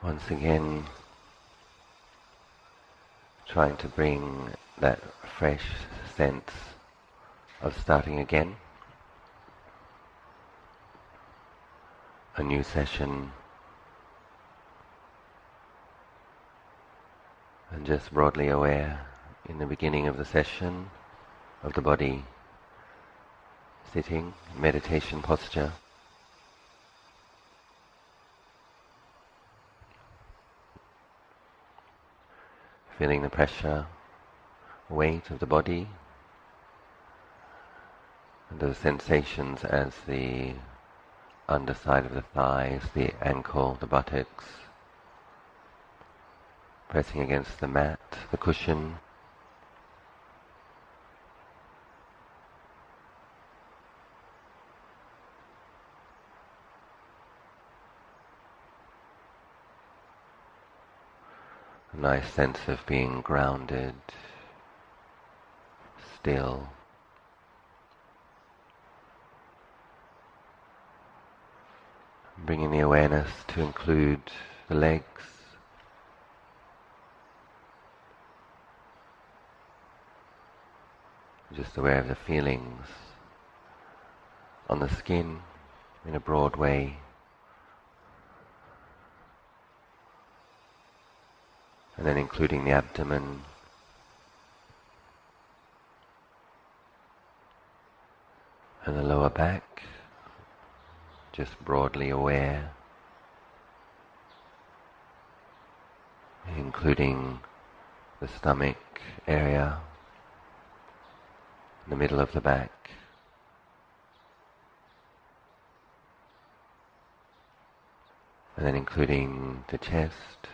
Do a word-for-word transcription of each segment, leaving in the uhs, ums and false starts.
Once again, trying to bring that fresh sense of starting again. A new session, and just broadly aware in the beginning of the session of the body sitting, meditation posture. Feeling the pressure, weight of the body, and those sensations as the underside of the thighs, the ankle, the buttocks, pressing against the mat, the cushion. A nice sense of being grounded, still. Bringing the awareness to include the legs, just aware of the feelings on the skin in a broad way, and then including the abdomen, and the lower back, just broadly aware, including the stomach area, the middle of the back, and then including the chest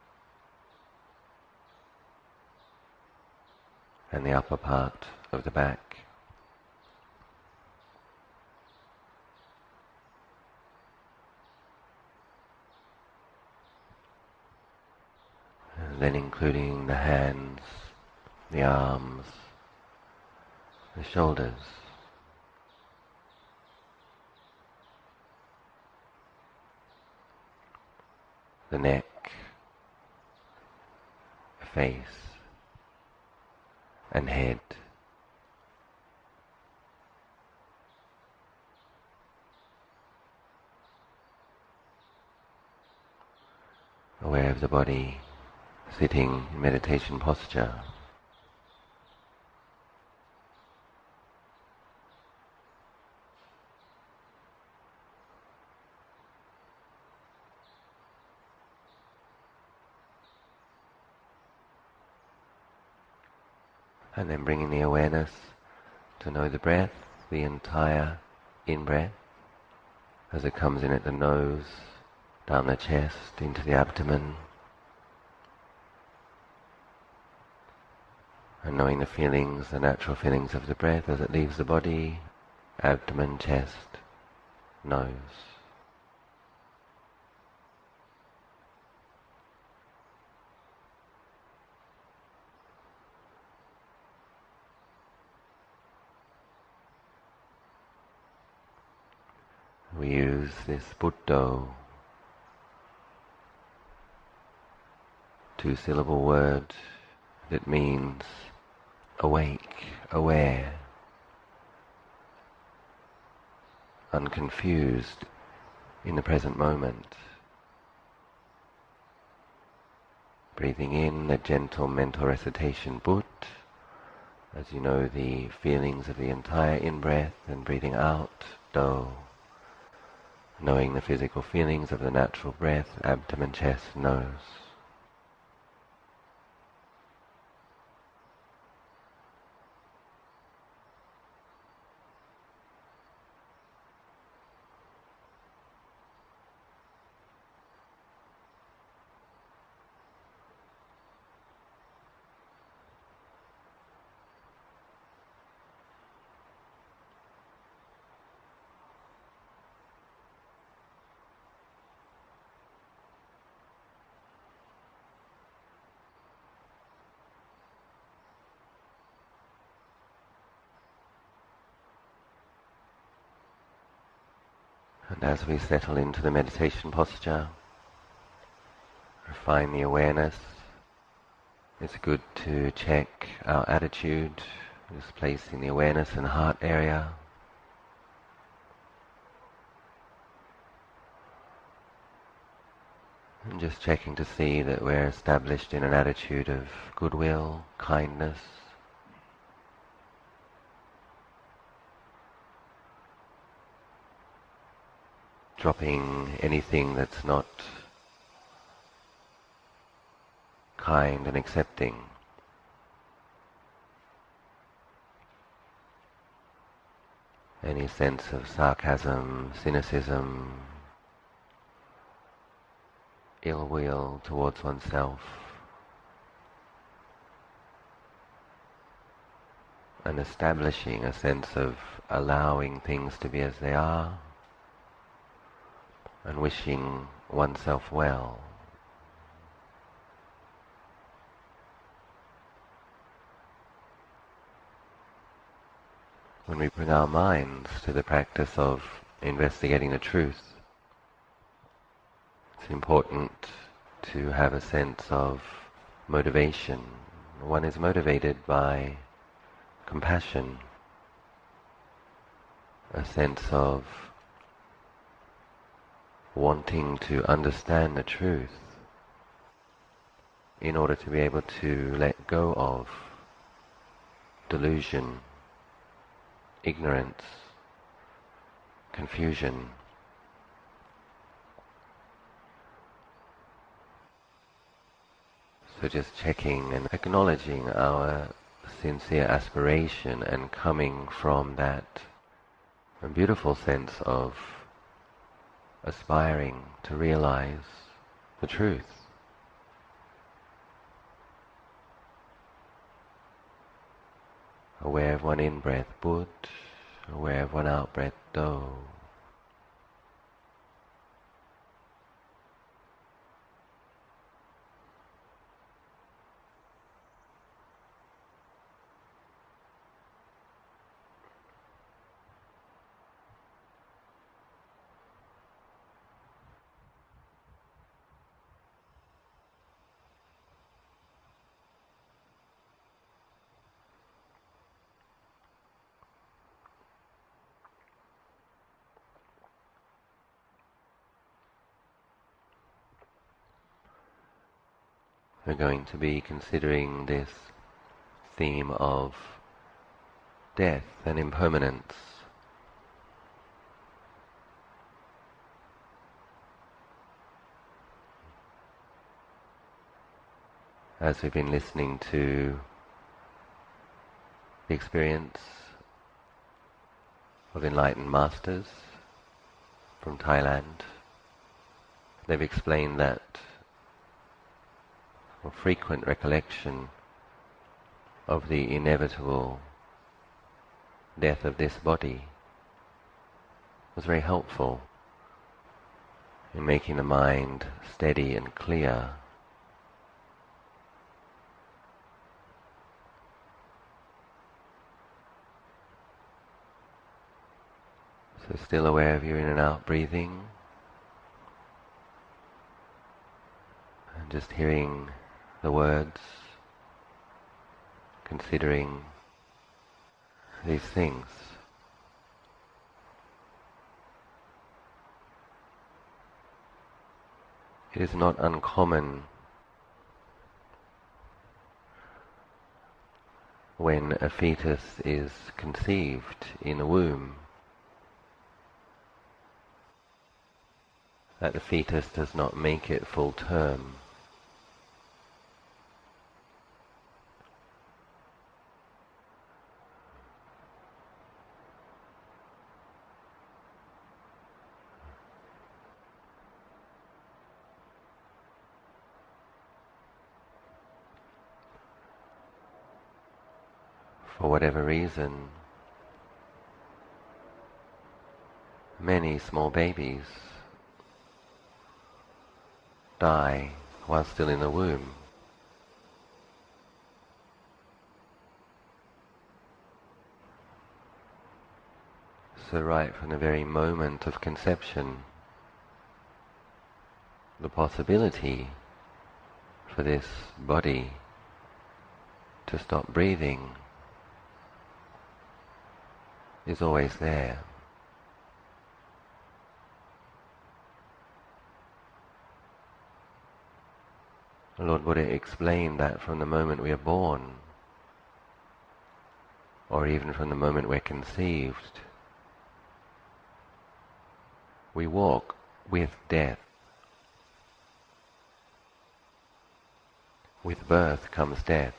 and the upper part of the back. And then including the hands, the arms, the shoulders, the neck, the face, and head. Aware of the body sitting in meditation posture. And then bringing the awareness to know the breath, the entire in-breath, as it comes in at the nose, down the chest, into the abdomen. And knowing the feelings, the natural feelings of the breath as it leaves the body, abdomen, chest, nose. We use this Buddho, two-syllable word that means awake, aware, unconfused in the present moment. Breathing in the gentle mental recitation But, as you know the feelings of the entire in-breath, and breathing out Do, knowing the physical feelings of the natural breath, abdomen, chest, nose. And as we settle into the meditation posture, refine the awareness, it's good to check our attitude, just placing the awareness in the heart area. And just checking to see that we're established in an attitude of goodwill, kindness. Dropping anything that's not kind and accepting. Any sense of sarcasm, cynicism, ill will towards oneself, and establishing a sense of allowing things to be as they are and wishing oneself well. When we bring our minds to the practice of investigating the truth, it's important to have a sense of motivation. One is motivated by compassion, a sense of wanting to understand the truth in order to be able to let go of delusion, ignorance, confusion. So just checking and acknowledging our sincere aspiration and coming from that a beautiful sense of aspiring to realize the truth. Aware of one in-breath, Bud, aware of one out-breath, Do. We're going to be considering this theme of death and impermanence. As we've been listening to the experience of enlightened masters from Thailand, they've explained that a frequent recollection of the inevitable death of this body was very helpful in making the mind steady and clear. So still aware of your in and out breathing, and just hearing the words, considering these things. It is not uncommon when a fetus is conceived in the womb that the fetus does not make it full term. For whatever reason, many small babies die while still in the womb. So right from the very moment of conception, the possibility for this body to stop breathing is always there. Lord Buddha explained that from the moment we are born, or even from the moment we're conceived, we walk with death. With birth comes death.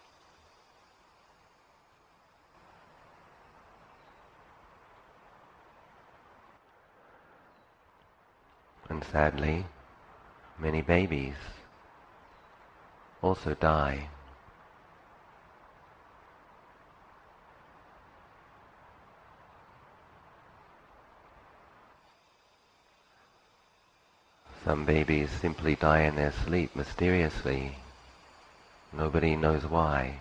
And sadly, many babies also die. Some babies simply die in their sleep mysteriously. Nobody knows why.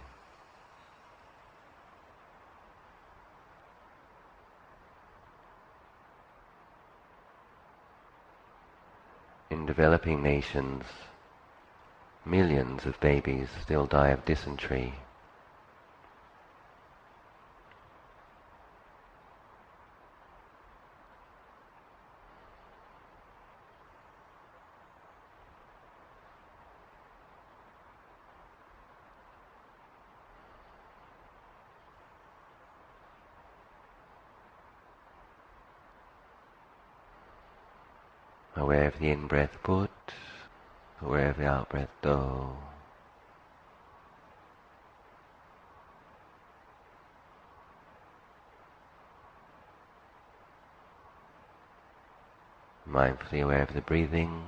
In developing nations, millions of babies still die of dysentery. Aware of the in-breath put, aware of the out-breath do. Mindfully aware of the breathing.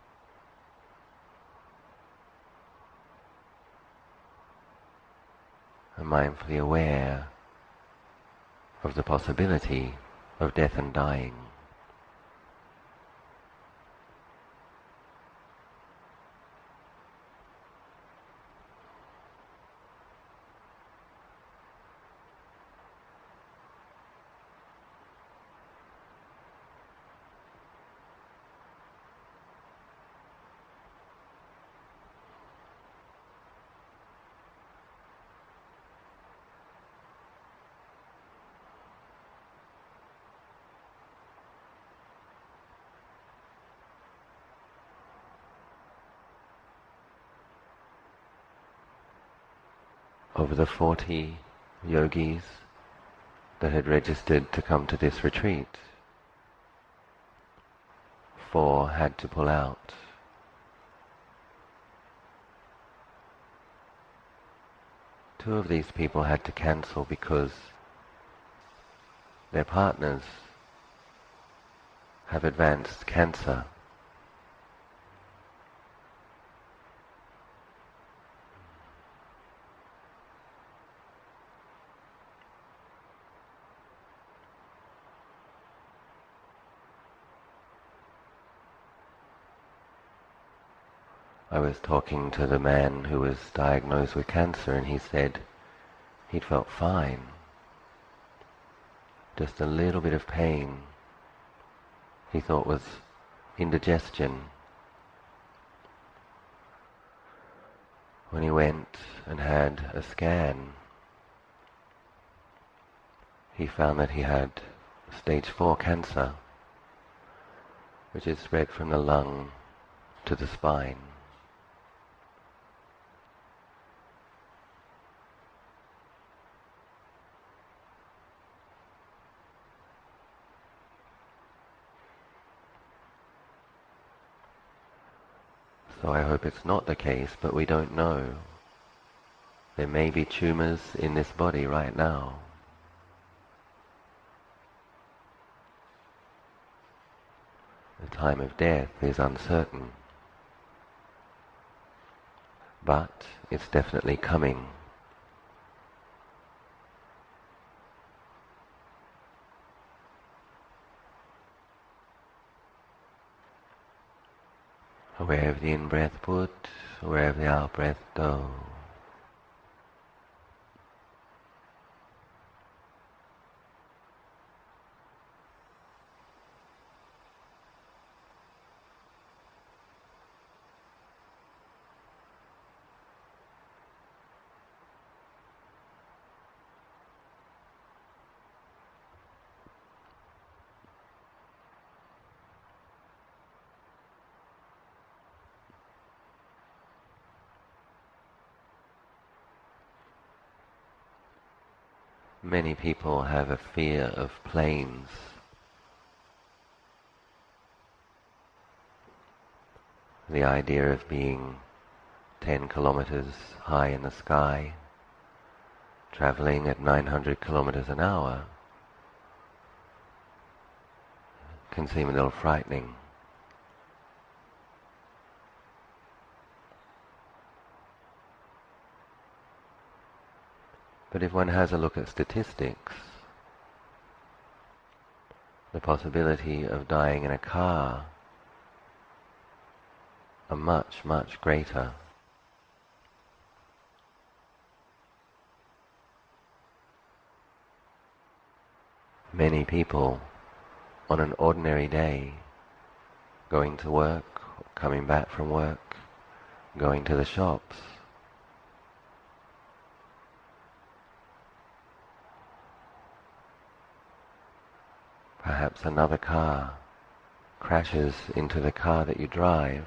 And mindfully aware of the possibility of death and dying. Of the forty yogis that had registered to come to this retreat, four had to pull out. Two of these people had to cancel because their partners have advanced cancer. I was talking to the man who was diagnosed with cancer, and he said he'd felt fine. Just a little bit of pain he thought was indigestion. When he went and had a scan, he found that he had stage four cancer, which is spread from the lung to the spine. So I hope it's not the case, but we don't know. There may be tumors in this body right now. The time of death is uncertain, but it's definitely coming. Aware of the in-breath put, aware of the out-breath do. Many people have a fear of planes. The idea of being ten kilometers high in the sky, traveling at nine hundred kilometers an hour, can seem a little frightening. But if one has a look at statistics, the possibility of dying in a car are much, much greater. Many people on an ordinary day, going to work, coming back from work, going to the shops, perhaps another car crashes into the car that you drive,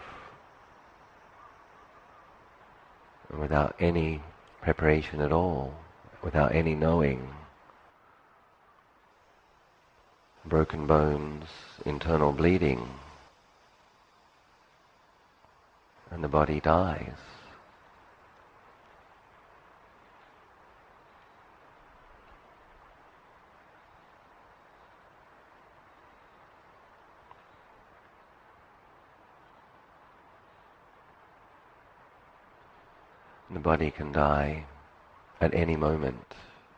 and without any preparation at all, without any knowing, broken bones, internal bleeding, and the body dies. The body can die at any moment.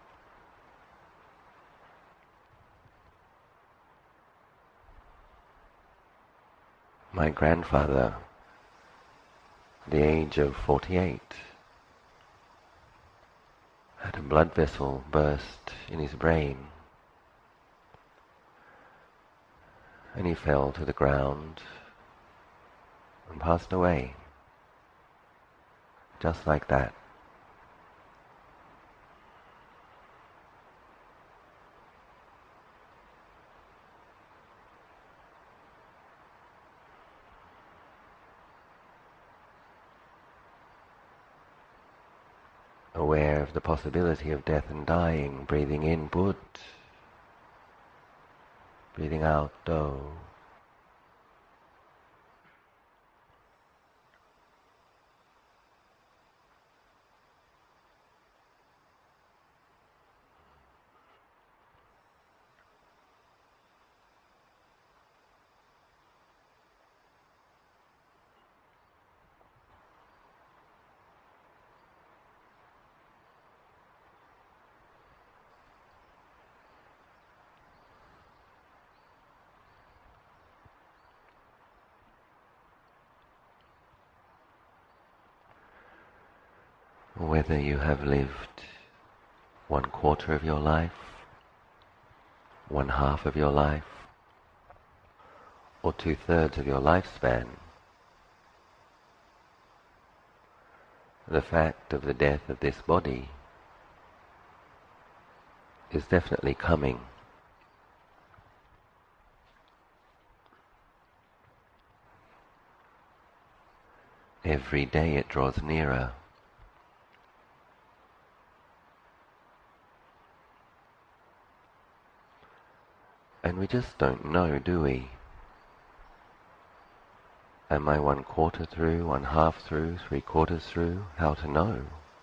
My grandfather, at the age of forty-eight, had a blood vessel burst in his brain, and he fell to the ground and passed away, just like that. Aware of the possibility of death and dying, breathing in Bud, breathing out Do. Whether you have lived one quarter of your life, one half of your life, or two-thirds of your lifespan, the fact of the death of this body is definitely coming. Every day it draws nearer. And we just don't know, do we? Am I one quarter through, one half through, three quarters through? How to know?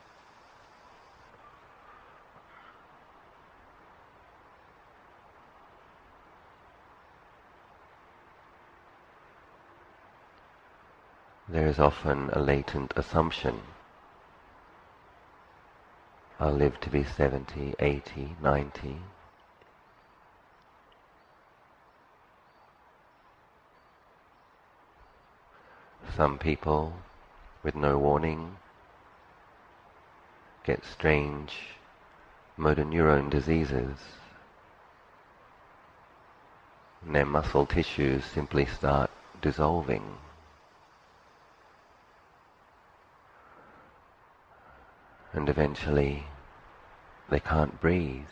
There is often a latent assumption. I'll live to be seventy, eighty, ninety. Some people, with no warning, get strange motor neuron diseases, and their muscle tissues simply start dissolving. And eventually they can't breathe.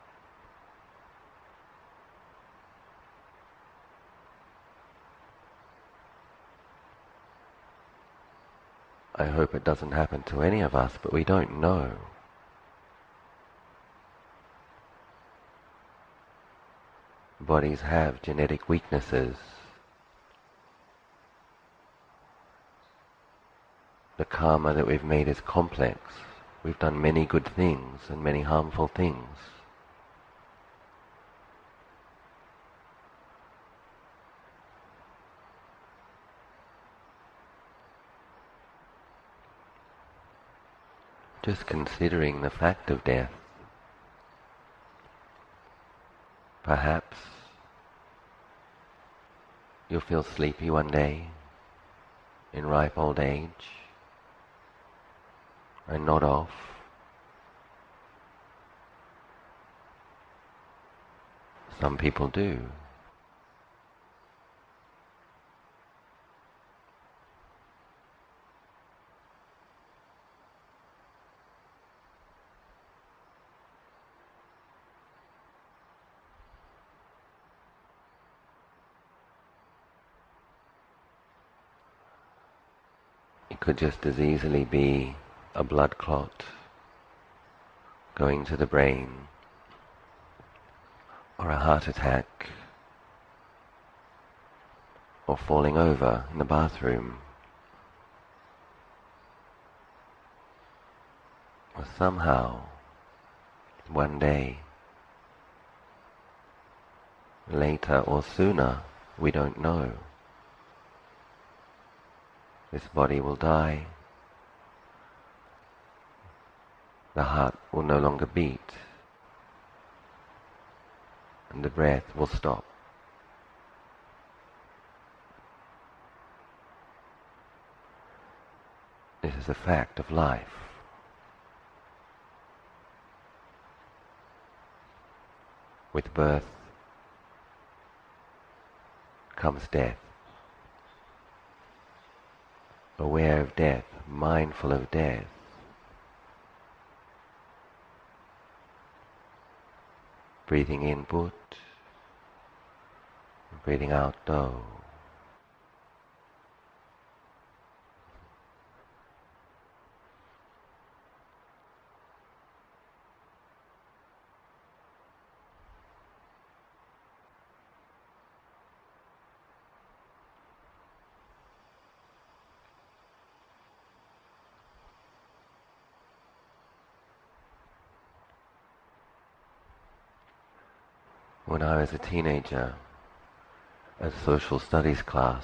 I hope it doesn't happen to any of us, but we don't know. bodies have genetic weaknesses. The karma that we've made is complex. We've done many good things and many harmful things. Just considering the fact of death, perhaps you'll feel sleepy one day in ripe old age and nod off. Some people do. It could just as easily be a blood clot going to the brain, or a heart attack, or falling over in the bathroom, or somehow, one day, later or sooner, we don't know, this body will die, the heart will no longer beat, and the breath will stop. This is a fact of life. With birth comes death. Aware of death, mindful of death, breathing in Bhut, breathing out Do. When I was a teenager, at a social studies class,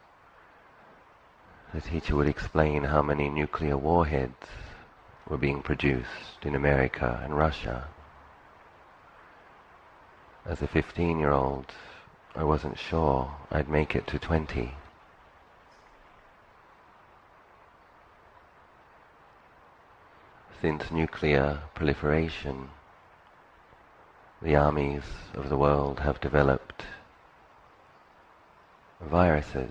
the teacher would explain how many nuclear warheads were being produced in America and Russia. As a fifteen-year-old, I wasn't sure I'd make it to twenty. Since nuclear proliferation, the armies of the world have developed viruses,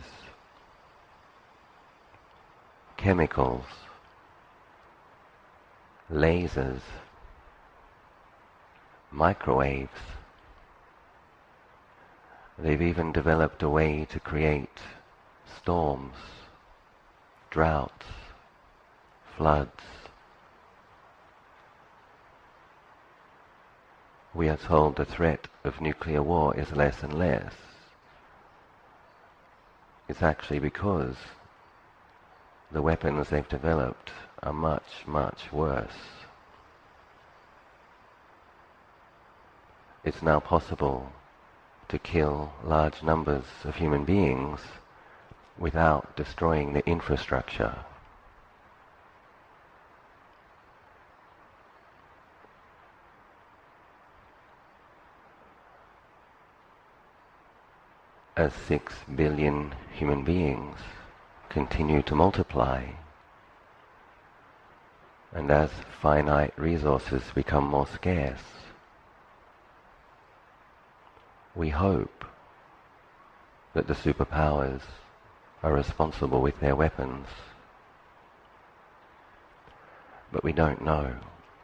chemicals, lasers, microwaves. They've even developed a way to create storms, droughts, floods. We are told the threat of nuclear war is less and less. It's actually because the weapons they've developed are much, much worse. It's now possible to kill large numbers of human beings without destroying the infrastructure. As six billion human beings continue to multiply, and as finite resources become more scarce, we hope that the superpowers are responsible with their weapons, but we don't know.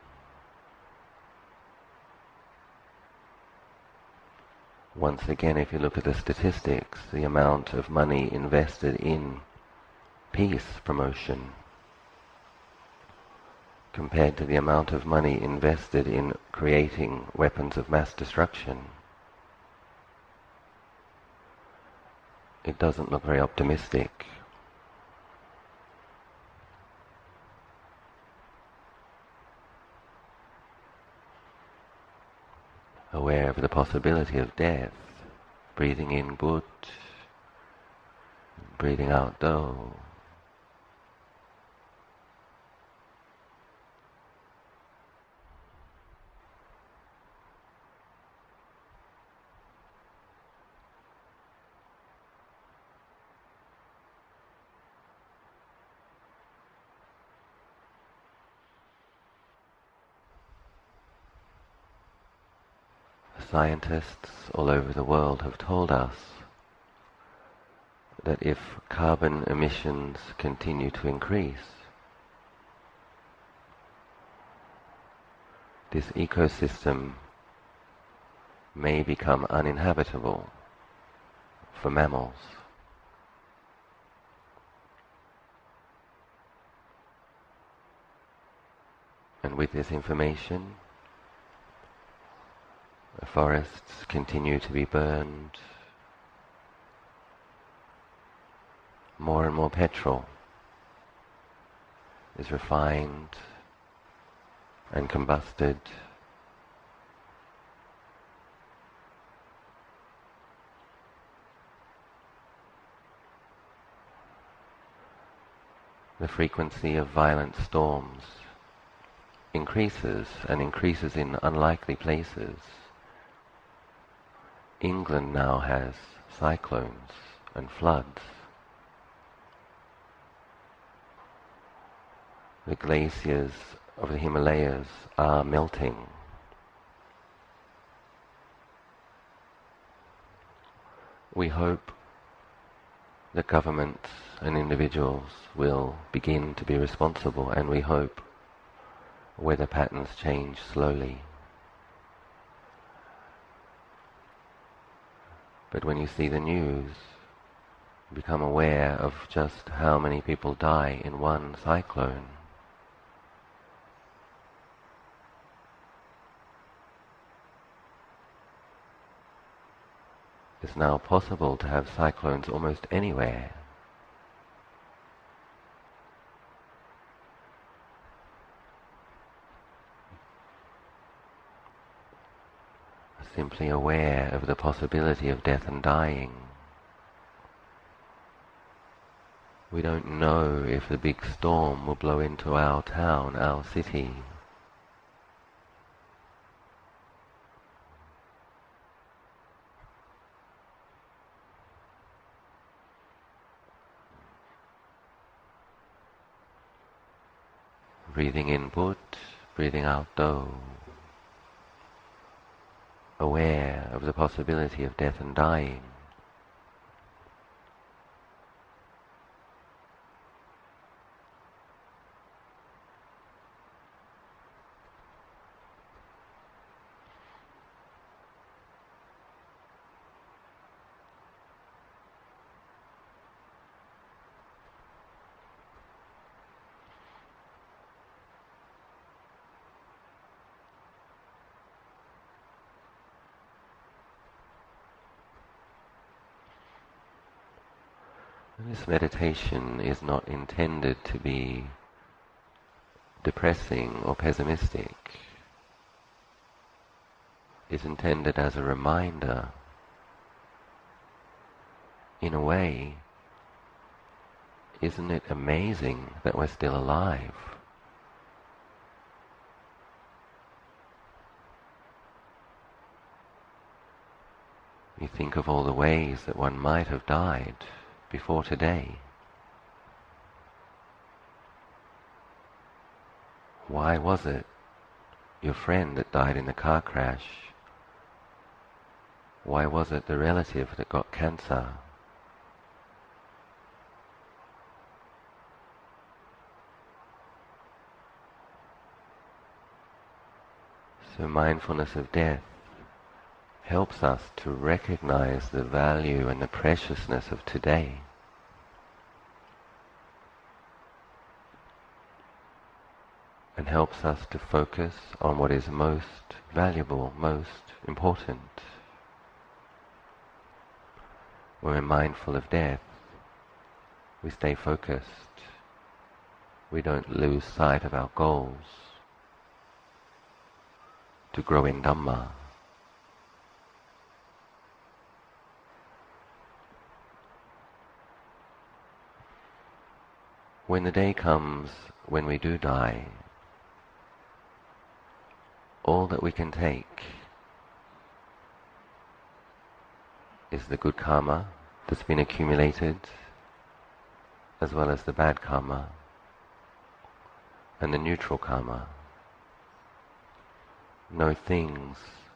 Once again, if you look at the statistics, the amount of money invested in peace promotion compared to the amount of money invested in creating weapons of mass destruction, it doesn't look very optimistic. Aware of the possibility of death, breathing in But, breathing out Do. Scientists all over the world have told us that if carbon emissions continue to increase, this ecosystem may become uninhabitable for mammals. And with this information, the forests continue to be burned, more and more petrol is refined and combusted. The frequency of violent storms increases and increases in unlikely places. England now has cyclones and floods. The glaciers of the Himalayas are melting. We hope that governments and individuals will begin to be responsible, and we hope weather patterns change slowly. But when you see the news, you become aware of just how many people die in one cyclone. It's now possible to have cyclones almost anywhere. Simply aware of the possibility of death and dying. We don't know if the big storm will blow into our town, our city. Breathing in But, breathing out Do. Aware of the possibility of death and dying. This meditation is not intended to be depressing or pessimistic. It's intended as a reminder. In a way, isn't it amazing that we're still alive? You think of all the ways that one might have died before today. Why was it your friend that died in the car crash? Why was it the relative that got cancer? So mindfulness of death helps us to recognize the value and the preciousness of today. And helps us to focus on what is most valuable, most important. When we're mindful of death, we stay focused. We don't lose sight of our goals to grow in Dhamma. When the day comes when we do die, all that we can take is the good karma that's been accumulated, as well as the bad karma and the neutral karma. No things,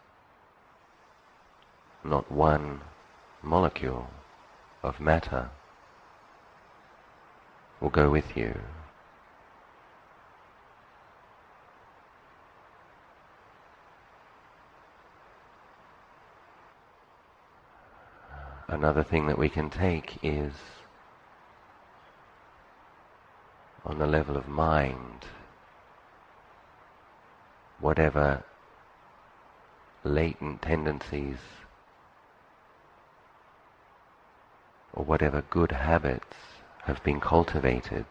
not one molecule of matter will go with you. Another thing that we can take is, on the level of mind, whatever latent tendencies or whatever good habits have been cultivated,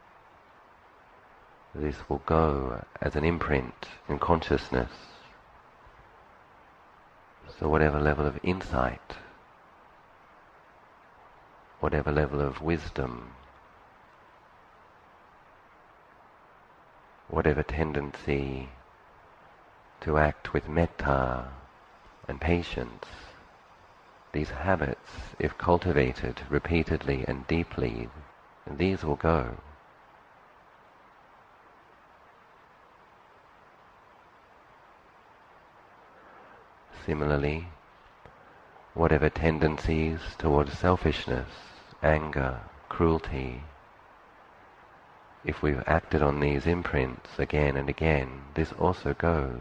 this will go as an imprint in consciousness. So whatever level of insight, whatever level of wisdom, whatever tendency to act with metta and patience, these habits, if cultivated repeatedly and deeply, these will go. Similarly, whatever tendencies towards selfishness, anger, cruelty, if we've acted on these imprints again and again, this also goes.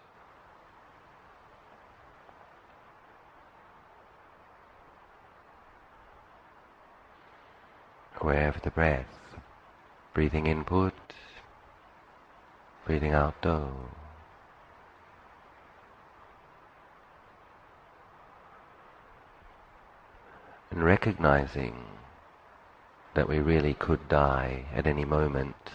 Aware of the breath, breathing in Put, breathing out Do. And recognizing that we really could die at any moment,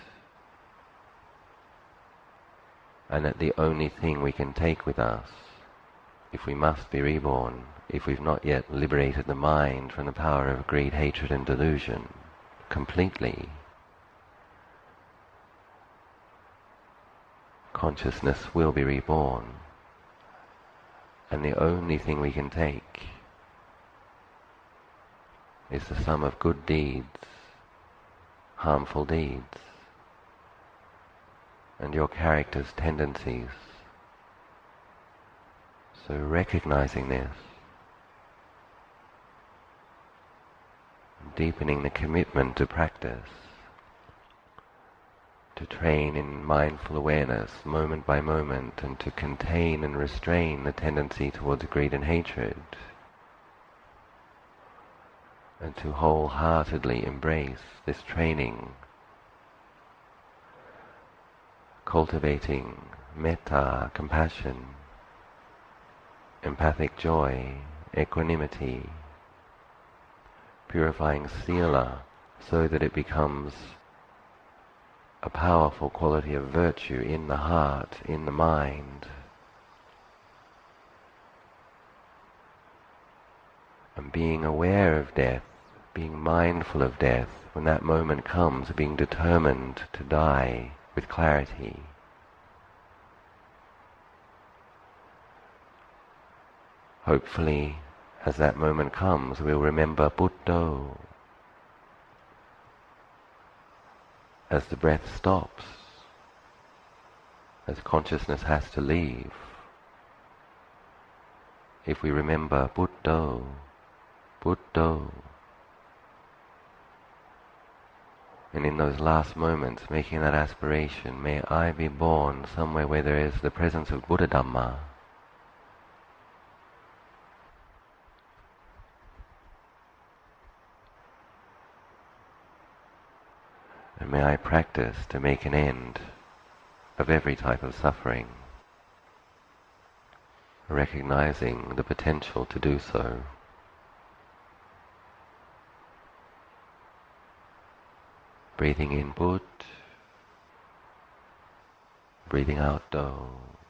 and that the only thing we can take with us, if we must be reborn, if we've not yet liberated the mind from the power of greed, hatred and delusion completely, consciousness will be reborn, and the only thing we can take is the sum of good deeds, harmful deeds, and your character's tendencies. So recognizing this, deepening the commitment to practice, to train in mindful awareness moment by moment, and to contain and restrain the tendency towards greed and hatred, and to wholeheartedly embrace this training, cultivating metta, compassion, empathic joy, equanimity, purifying sila so that it becomes a powerful quality of virtue in the heart, in the mind. And being aware of death, being mindful of death, when that moment comes, being determined to die with clarity. Hopefully, as that moment comes, we'll remember Buddha. As the breath stops, as consciousness has to leave, if we remember Buddha, Buddha, and in those last moments making that aspiration, may I be born somewhere where there is the presence of Buddha Dhamma. And may I practice to make an end of every type of suffering, recognizing the potential to do so. Breathing in Bhut, breathing out Do.